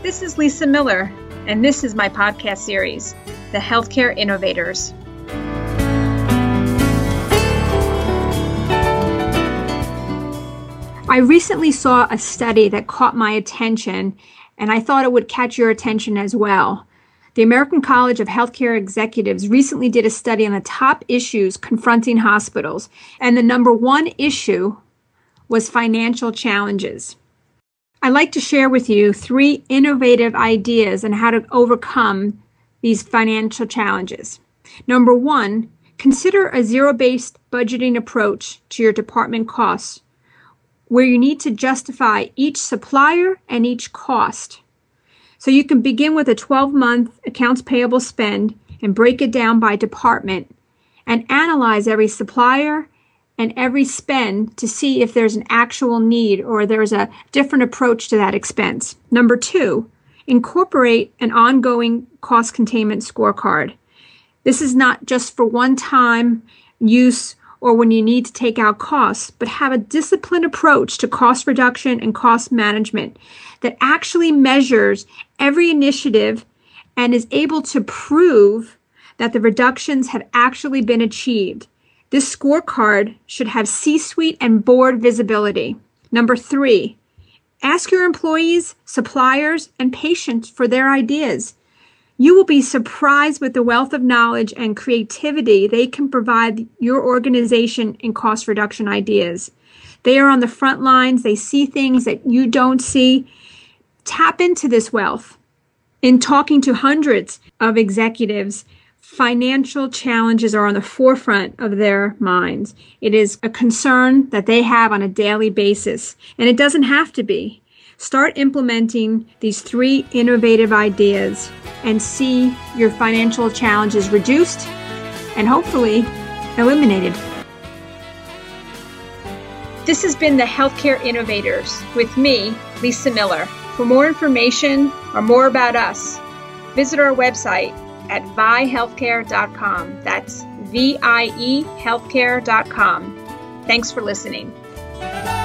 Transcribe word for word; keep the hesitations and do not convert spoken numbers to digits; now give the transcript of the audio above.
This is Lisa Miller, and this is my podcast series, The Healthcare Innovators. I recently saw a study that caught my attention, and I thought it would catch your attention as well. The American College of Healthcare Executives recently did a study on the top issues confronting hospitals, and the number one issue was financial challenges. I'd like to share with you three innovative ideas on how to overcome these financial challenges. Number one, consider a zero-based budgeting approach to your department costs, where you need to justify each supplier and each cost. So you can begin with a twelve-month accounts payable spend and break it down by department and analyze every supplier and every spend to see if there's an actual need or there's a different approach to that expense. Number two, incorporate an ongoing cost containment scorecard. This is not just for one-time use or when you need to take out costs, but have a disciplined approach to cost reduction and cost management that actually measures every initiative and is able to prove that the reductions have actually been achieved. This scorecard should have C-suite and board visibility. Number three, ask your employees, suppliers, and patients for their ideas. You will be surprised with the wealth of knowledge and creativity they can provide your organization in cost reduction ideas. They are on the front lines. They see things that you don't see. Tap into this wealth. In talking to hundreds of executives, financial challenges are on the forefront of their minds. It is a concern that they have on a daily basis, and it doesn't have to be. Start implementing these three innovative ideas and see your financial challenges reduced and hopefully eliminated. This has been the Healthcare Innovators with me, Lisa Miller. For more information or more about us, visit our website at vie healthcare dot com. That's V I E healthcare dot com. Thanks for listening.